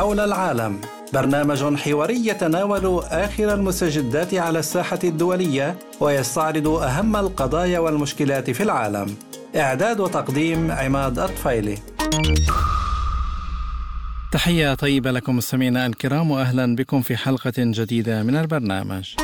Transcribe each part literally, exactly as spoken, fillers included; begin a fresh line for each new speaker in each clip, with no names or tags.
حول العالم، برنامج حواري يتناول آخر المستجدات على الساحة الدولية ويستعرض أهم القضايا والمشكلات في العالم. إعداد وتقديم عماد الطفيلي. تحية طيبة لكم مستمعينا الكرام، وأهلا بكم في حلقة جديدة من البرنامج.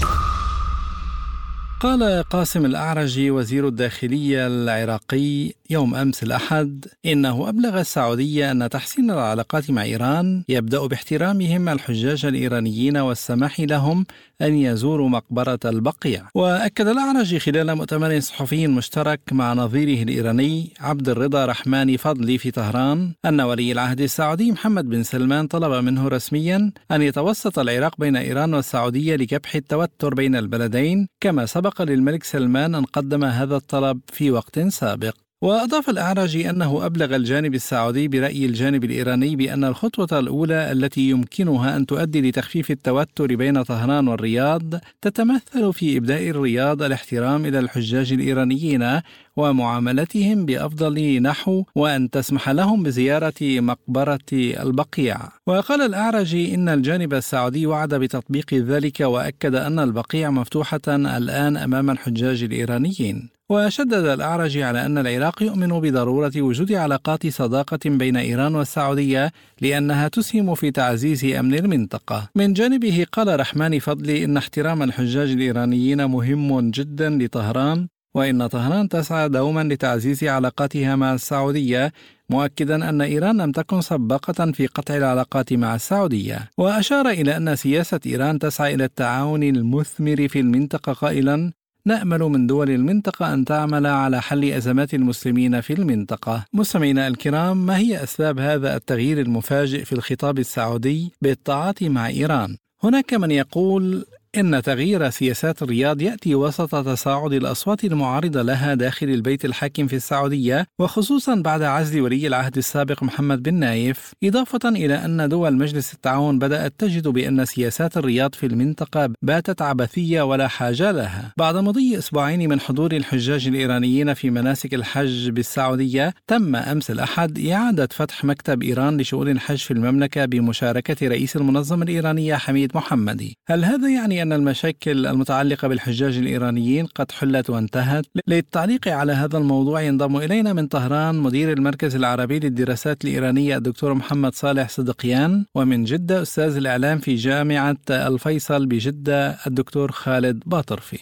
قال قاسم الأعرجي وزير الداخلية العراقي يوم أمس الأحد إنه أبلغ السعودية أن تحسين العلاقات مع إيران يبدأ باحترامهم الحجاج الإيرانيين والسماح لهم أن يزوروا مقبرة البقيع. وأكد الأعرجي خلال مؤتمر صحفي مشترك مع نظيره الإيراني عبد الرضا رحماني فضلي في طهران أن ولي العهد السعودي محمد بن سلمان طلب منه رسميا أن يتوسط العراق بين إيران والسعودية لكبح التوتر بين البلدين، كما سبق للملك سلمان أن قدم هذا الطلب في وقت سابق. وأضاف الأعرجي أنه أبلغ الجانب السعودي برأي الجانب الإيراني بأن الخطوة الأولى التي يمكنها أن تؤدي لتخفيف التوتر بين طهران والرياض تتمثل في إبداء الرياض الاحترام إلى الحجاج الإيرانيين ومعاملتهم بأفضل نحو، وأن تسمح لهم بزيارة مقبرة البقيع. وقال الأعرجي إن الجانب السعودي وعد بتطبيق ذلك، وأكد أن البقيع مفتوحة الآن أمام الحجاج الإيرانيين. وشدد الأعرجي على أن العراق يؤمن بضرورة وجود علاقات صداقة بين إيران والسعودية لأنها تسهم في تعزيز أمن المنطقة. من جانبه قال رحماني فضلي إن احترام الحجاج الإيرانيين مهم جدا لطهران، وإن طهران تسعى دوما لتعزيز علاقاتها مع السعودية، مؤكدا أن إيران لم تكن سباقة في قطع العلاقات مع السعودية. وأشار إلى أن سياسة إيران تسعى إلى التعاون المثمر في المنطقة، قائلا: نأمل من دول المنطقة أن تعمل على حل أزمات المسلمين في المنطقة. مستمعينا الكرام، ما هي أسباب هذا التغيير المفاجئ في الخطاب السعودي بالتعاطي مع إيران؟ هناك من يقول إن تغيير سياسات الرياض يأتي وسط تصاعد الأصوات المعارضة لها داخل البيت الحاكم في السعودية، وخصوصا بعد عزل ولي العهد السابق محمد بن نايف، إضافة إلى أن دول مجلس التعاون بدأت تجد بأن سياسات الرياض في المنطقة باتت عبثية ولا حاجة لها. بعد مضي أسبوعين من حضور الحجاج الإيرانيين في مناسك الحج بالسعودية، تم أمس الأحد إعادة فتح مكتب إيران لشؤون الحج في المملكة بمشاركة رئيس المنظمة الإيرانية حميد محمدي. هل هذا يعني أن المشاكل المتعلقة بالحجاج الإيرانيين قد حلت وانتهت؟ للتعليق على هذا الموضوع ينضم إلينا من طهران مدير المركز العربي للدراسات الإيرانية الدكتور محمد صالح صدقيان، ومن جدة أستاذ الإعلام في جامعة الفيصل بجدة الدكتور خالد باطرفي.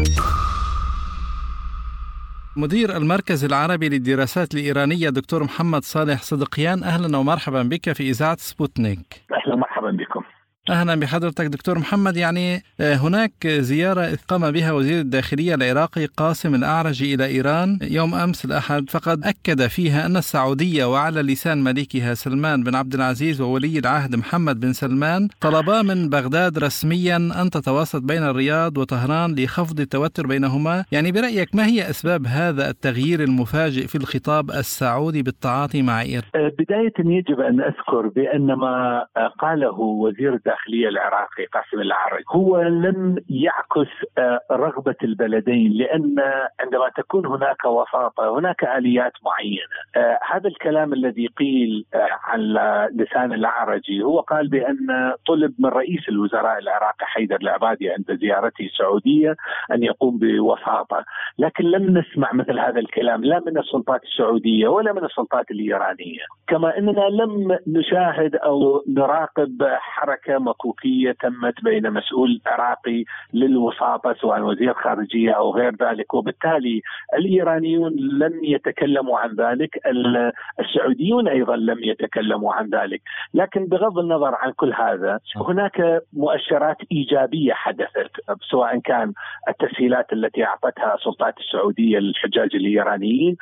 مدير المركز العربي للدراسات الإيرانية دكتور محمد صالح صدقيان، أهلا ومرحبا بك في إذاعة سبوتنيك.
أهلا ومرحبا بكم.
أهلا بحضرتك دكتور محمد. يعني هناك زيارة قام بها وزير الداخلية العراقي قاسم الأعرجي إلى إيران يوم أمس الأحد، فقد أكد فيها أن السعودية وعلى لسان ملكها سلمان بن عبد العزيز وولي العهد محمد بن سلمان طلبا من بغداد رسميا أن تتوسط بين الرياض وطهران لخفض التوتر بينهما. يعني برأيك ما هي أسباب هذا التغيير المفاجئ في الخطاب السعودي بالتعاطي مع إيران؟
بداية يجب أن أذكر بأن ما قاله وزير الداخلية العراقي قاسم الأعرجي هو لم يعكس رغبة البلدين، لأن عندما تكون هناك وساطة هناك آليات معينة. هذا الكلام الذي قيل على لسان الأعرجي هو قال بأن طلب من رئيس الوزراء العراقي حيدر العبادي عند زيارته السعودية أن يقوم بوساطة، لكن لم نسمع مثل هذا الكلام لا من السلطات السعودية ولا من السلطات الإيرانية، كما أننا لم نشاهد أو نراقب حركة مكوكية تمت بين مسؤول عراقي للوساطة سواء وزير خارجية أو غير ذلك، وبالتالي الإيرانيون لم يتكلموا عن ذلك، السعوديون أيضا لم يتكلموا عن ذلك. لكن بغض النظر عن كل هذا هناك مؤشرات إيجابية حدثت، سواء كان التسهيلات التي أعطتها السلطات السعودية للحجاج الإيرانيين،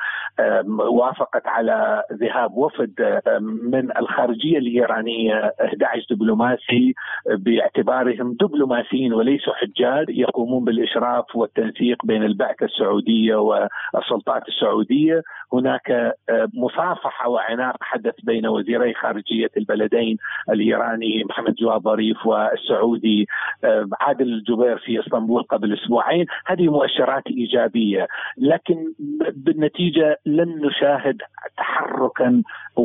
وافقت على ذهاب وفد من الخارجية الإيرانية أحد عشر دبلوماسي باعتبارهم دبلوماسيين وليسوا حجاج يقومون بالإشراف والتنسيق بين البعثة السعودية والسلطات السعودية. هناك مصافحة وعناق حدث بين وزيري خارجية البلدين الإيراني محمد جواد ظريف والسعودي عادل الجبير في اسطنبول قبل أسبوعين. هذه مؤشرات إيجابية، لكن بالنتيجة لن نشاهد تحركا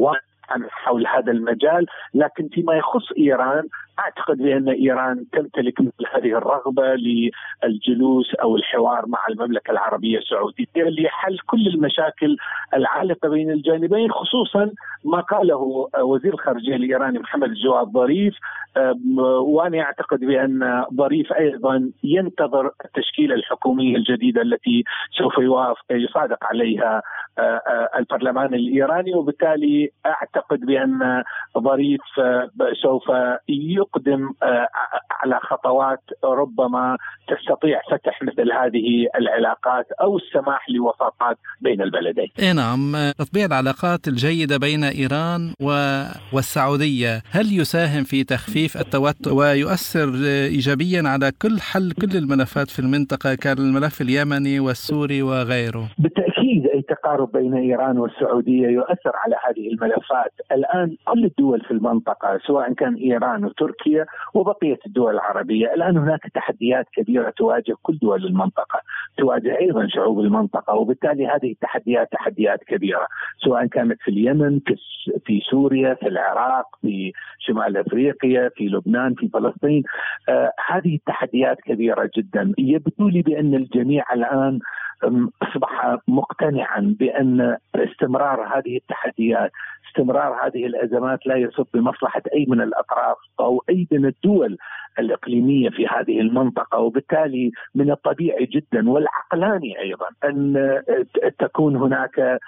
عن حول هذا المجال. لكن فيما يخص إيران أعتقد بأن إيران تمتلك مثل هذه الرغبة للجلوس أو الحوار مع المملكة العربية السعودية لحل كل المشاكل العالقة بين الجانبين، خصوصا ما قاله وزير الخارجية الإيراني محمد جواد ظريف. وأنا أعتقد بأن ظريف أيضا ينتظر التشكيلة الحكومية الجديدة التي سوف يصادق عليها البرلمان الإيراني، وبالتالي أعتقد بأن ظريف سوف يقدم على خطوات ربما تستطيع فتح مثل هذه العلاقات أو السماح لوساطات بين البلدين.
إيه نعم، تطبيع العلاقات الجيدة بين إيران والسعودية هل يساهم في تخفيف التوتر ويؤثر إيجابيا على كل حل كل الملفات في المنطقة كالملف اليمني والسوري وغيره؟
بالتأكيد أي تقارب بين إيران والسعودية يؤثر على هذه الملفات. الآن كل الدول في المنطقة سواء كان إيران وتركيا وبقية الدول العربية، الآن هناك تحديات كبيرة تواجه كل دول المنطقة، تواجه أيضا شعوب المنطقة، وبالتالي هذه التحديات تحديات كبيرة سواء كانت في اليمن، في سوريا، في العراق، في شمال أفريقيا، في لبنان، في فلسطين. آه هذه التحديات كبيرة جدا. يبدو لي بأن الجميع الآن أصبح مقتنعا بأن استمرار هذه التحديات، استمرار هذه الأزمات لا يصب بمصلحة أي من الأطراف أو أي من الدول الإقليمية في هذه المنطقة، وبالتالي من الطبيعي جدا والعقلاني أيضا أن تكون هناك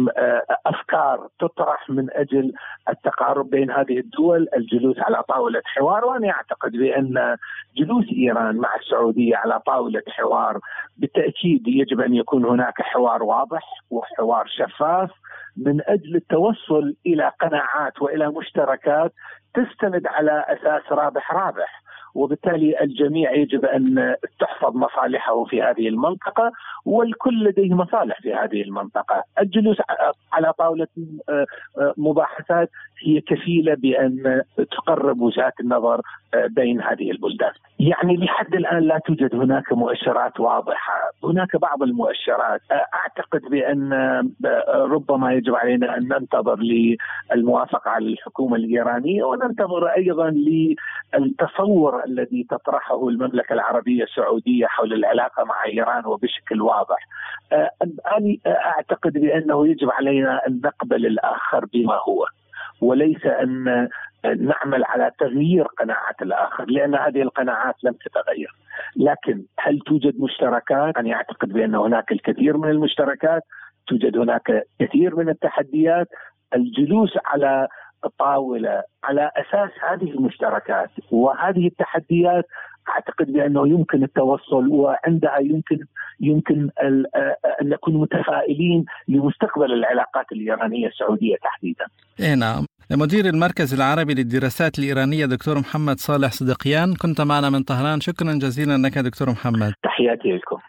أفكار تطرح من أجل التقارب بين هذه الدول، الجلوس على طاولة حوار. وأنا أعتقد بأن جلوس إيران مع السعودية على طاولة حوار بالتأكيد يجب أن يكون هناك حوار واضح وحوار شفاف من أجل التوصل إلى قناعات وإلى مشتركات تستند على أساس رابح رابح، وبالتالي الجميع يجب أن تحفظ مصالحه في هذه المنطقة والكل لديه مصالح في هذه المنطقة. الجلوس على طاولة مباحثات هي كفيلة بأن تقرب وجهات النظر بين هذه البلدان. يعني لحد الآن لا توجد هناك مؤشرات واضحة، هناك بعض المؤشرات. أعتقد بأن ربما يجب علينا أن ننتظر للموافقة على الحكومة الإيرانية، وننتظر أيضا للتصور الذي تطرحه المملكة العربية السعودية حول العلاقة مع إيران وبشكل واضح. أنا أعتقد بأنه يجب علينا أن نقبل الآخر بما هو، وليس أن نعمل على تغيير قناعات الآخر، لأن هذه القناعات لم تتغير. لكن هل توجد مشتركات؟ أنا أعتقد بأن هناك الكثير من المشتركات، توجد هناك كثير من التحديات. الجلوس على طاولة على أساس هذه المشتركات وهذه التحديات أعتقد بأنه يمكن التوصل، وعندها يمكن يمكن أن نكون متفائلين لمستقبل العلاقات الإيرانية السعودية تحديدا.
إيه نعم. مدير المركز العربي للدراسات الإيرانية دكتور محمد صالح صدقيان، كنت معنا من طهران. شكرا جزيلا لك دكتور محمد.
تحياتي لكم.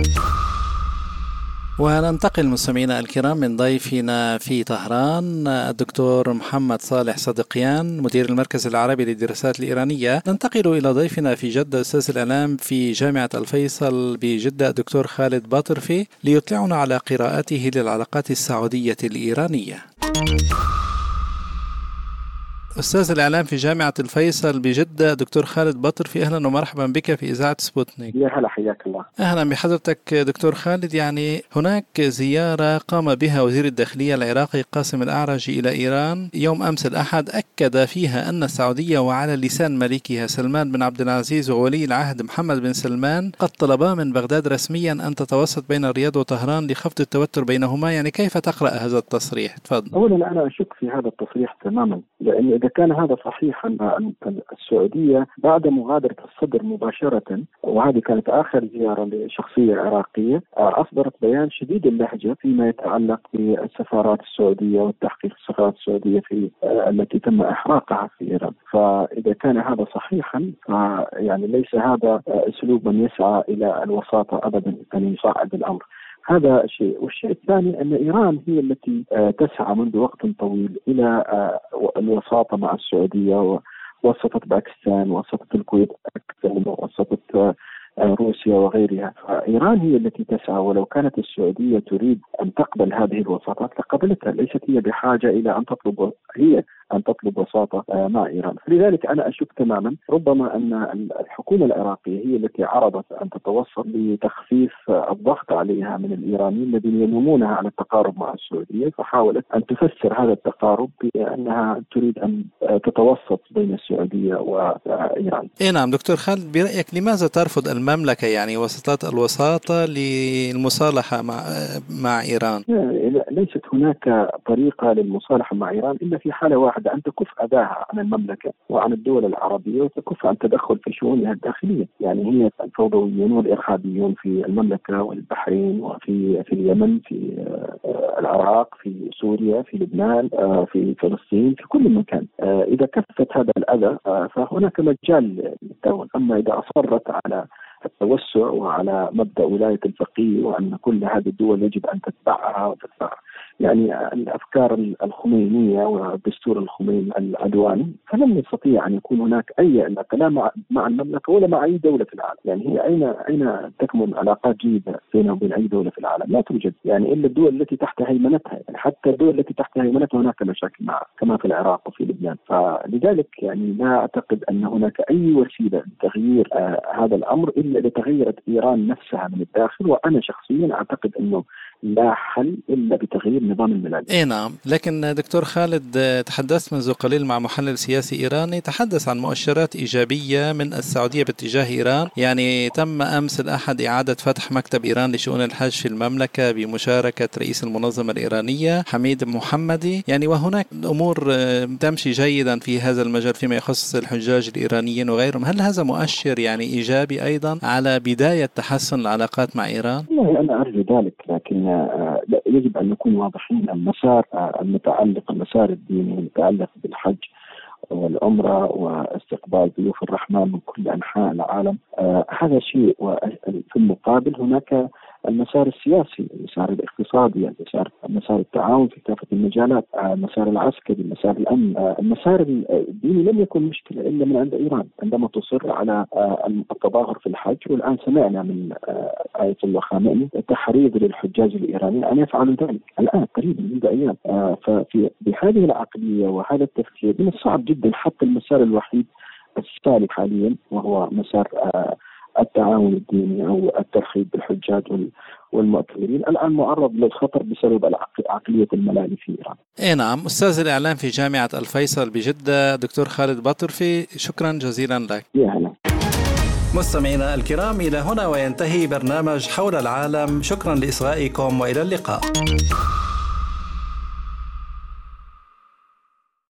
وننتقل مستمعينا الكرام من ضيفنا في طهران الدكتور محمد صالح صدقيان مدير المركز العربي للدراسات الإيرانية، ننتقل إلى ضيفنا في جدة أستاذ الإعلام في جامعة الفيصل بجدة الدكتور خالد باطرفي ليطلعنا على قراءته للعلاقات السعودية الإيرانية. أستاذ الإعلام في جامعة الفيصل بجدة دكتور خالد باطرفي، أهلا ومرحبا بك في إذاعة سبوتنيك.
يا هلا، حياك الله.
أهلا بحضرتك دكتور خالد. يعني هناك زيارة قام بها وزير الداخلية العراقي قاسم الأعرجي إلى إيران يوم أمس الأحد، أكد فيها أن السعودية وعلى لسان ملكها سلمان بن عبد العزيز وولي العهد محمد بن سلمان قد طلبا من بغداد رسميا أن تتوسط بين الرياض وطهران لخفض التوتر بينهما. يعني كيف تقرأ هذا التصريح؟ تفضل.
أولا أنا أشك في هذا التصريح تماما، لأن إذا كان هذا صحيحا السعودية بعد مغادرة الصدر مباشرة، وهذه كانت آخر زيارة لشخصية عراقية، أصدرت بيان شديد اللهجة فيما يتعلق بالسفارات السعودية والتحقيق السفارات السعودية في التي تم إحراقها في إيران. فإذا كان هذا صحيحا يعني ليس هذا أسلوب من يسعى إلى الوساطة أبدا أن يصعد الأمر. هذا شيء. والشيء الثاني أن إيران هي التي تسعى منذ وقت طويل إلى الوساطة مع السعودية، ووسطت باكستان، ووسطت الكويت، ووسطت روسيا وغيرها. فإيران هي التي تسعى، ولو كانت السعودية تريد أن تقبل هذه الوساطات لقبلتها، ليست هي بحاجة إلى أن تطلب هي أن تطلب وساطة مع إيران. لذلك أنا أشك تماما ربما أن الحكومة العراقية هي التي عرضت أن تتوصل لتخفيف الضغط عليها من الإيرانيين الذين ينومونها على التقارب مع السعودية، فحاولت أن تفسر هذا التقارب بأنها تريد أن تتوسط بين السعودية وإيران.
إيه نعم دكتور خالد، برأيك لماذا ترفض المملكة يعني وسطات الوساطة للمصالحة مع مع إيران؟
ليست هناك طريقة للمصالحة مع إيران إلا في حالة واحدة، أن تكف أذاها عن المملكة وعن الدول العربية وتكف عن تدخل في شؤونها الداخلية. يعني هي الفوضويون والإرهابيون في المملكة والبحرين وفي في اليمن، في العراق، في سوريا، في لبنان، في فلسطين، في كل مكان. إذا كفت هذا الأذى فهناك مجال للدولة. أما إذا أصرت على التوسع وعلى مبدأ ولاية الفقيه وأن كل هذه الدول يجب أن تتبعها وتتبع يعني الأفكار الخمينية والدستور الخميني العدواني، فلن يستطيع أن يكون هناك أي علاقة لا مع, مع المملكة ولا مع أي دولة في العالم. يعني هي أين أين تكمن علاقات جيدة بينها وبين أي دولة في العالم؟ لا توجد، يعني إلا الدول التي تحت هيمنتها. يعني حتى الدول التي تحت هيمنتها هناك مشاكل معها كما في العراق وفي لبنان. فلذلك يعني لا أعتقد أن هناك أي وسيلة لتغيير آه هذا الأمر إلا إذا تغيرت إيران نفسها من الداخل. وأنا شخصيا أعتقد أنه لا حل إلا بتغيير نظام الملاذ.
إيه نعم، لكن دكتور خالد تحدثت منذ قليل مع محلل سياسي إيراني تحدث عن مؤشرات إيجابية من السعودية باتجاه إيران. يعني تم أمس الأحد إعادة فتح مكتب إيران لشؤون الحج في المملكة بمشاركة رئيس المنظمة الإيرانية حميد محمدي. يعني وهناك الأمور تمشي جيدا في هذا المجال فيما يخص الحجاج الإيرانيين وغيرهم. هل هذا مؤشر يعني إيجابي أيضا على بداية تحسن العلاقات مع إيران؟
لا، أنا أرجو ذلك، لكن يجب أن نكون واضحين. المسار المتعلق المسار الديني المتعلق بالحج والعمرة واستقبال ضيوف الرحمن من كل أنحاء العالم آه هذا شيء. وفي المقابل هناك المسار السياسي، المسار الاقتصادي، المسار مسار التعاون في كافة المجالات، المسار العسكري، مسار الأمن. المسار الديني لم يكن مشكلة إلا من عند إيران عندما تصر على التظاهر في الحج. والآن سمعنا من آية الله خامنئي تحريض للحجاج الإيرانيين أن يفعلوا ذلك الآن قريبا منذ أيام. ففي بهذه العقلية وهذا التفكير من الصعب جدا حتى المسار الوحيد السالك حاليا وهو مسار التعاون الديني أو الترحيب بالحجاج والمعتمرين الآن معرض للخطر بسبب عقلية الملاذ في إيران.
إيه نعم، أستاذ الإعلام في جامعة الفيصل بجدة دكتور خالد باطرفي، شكرا جزيلا لك.
يا هلا.
مستمعينا الكرام، إلى هنا وينتهي برنامج حول العالم. شكرا لإصغائكم وإلى اللقاء.